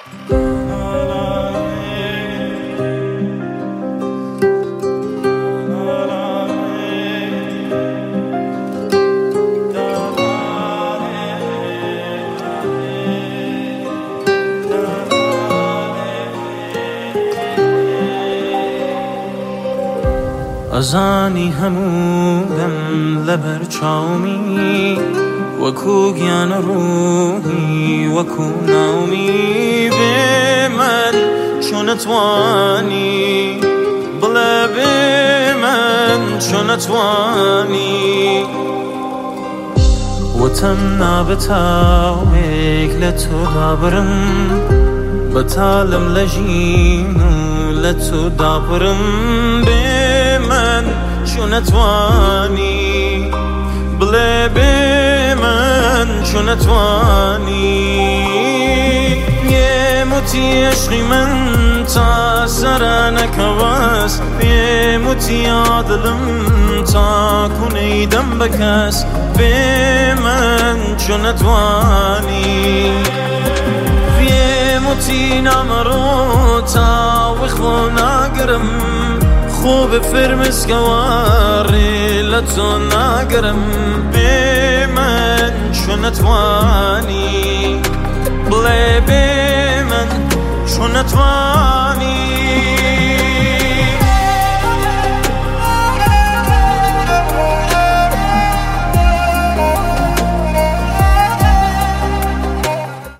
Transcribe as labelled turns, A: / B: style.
A: ازانی همودم لبر چاومی وکو گیان روحی وکو ناومی به من چون توانی بله به من چون توانی وطن نابتاویک لتو دابرم بطالم لجینو لتو دابرم به من چون توانی بله به من چون توانی يموتي عشقي من تا سرانك واس يموتي عدلم تا كوني دم بكاس بمن شو تواني يموتي نامرو تا وخونا قرم خوب فرمس قواري لتو ناقرم بمن شو تواني بلا بمن شو نتواني